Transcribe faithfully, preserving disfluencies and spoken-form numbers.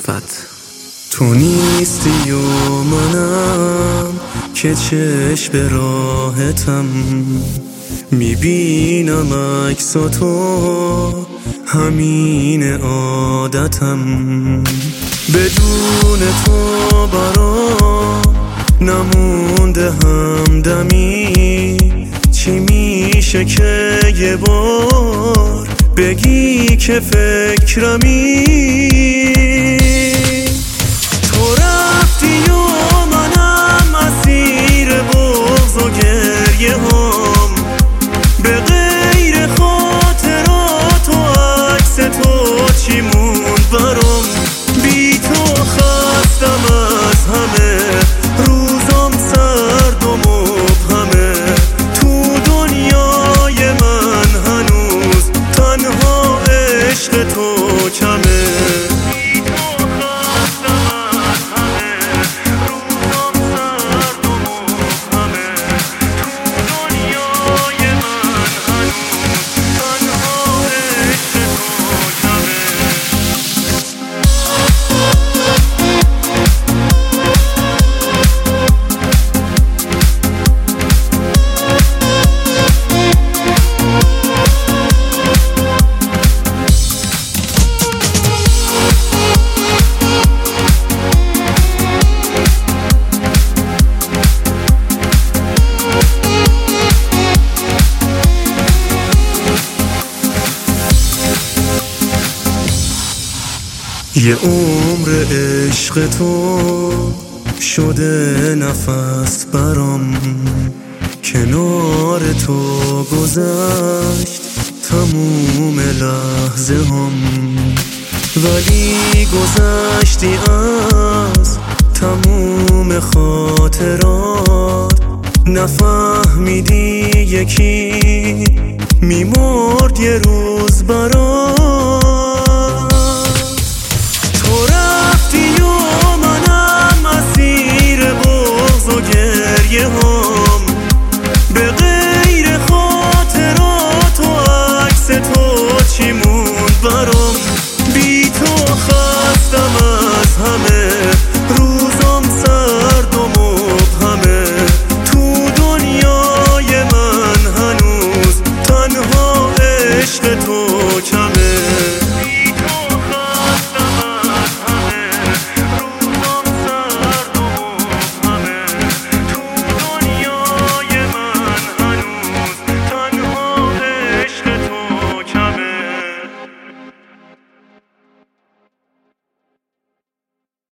صفت. تو نیستی و منم که چشم راحتم، میبینم عکساتو همین عادتم. بدون تو برام نمونده همدمی، چی میشه که یه بار بگی که فکرمی. تو رفتی و منم اسیر بغض و گریه هم، به غیر خاطرات و عکس تو چی موند برام. بی تو خستم از همه، روزام سرد و مبهمه. تو دنیای من هنوز تنها عشق تو کمه. یه عمر عشق تو شده نفس برام، کنار تو گذشت تموم لحظه هم. ولی گذشتی از تموم خاطرات، نفهمیدی یکی میمرد یه روز برات.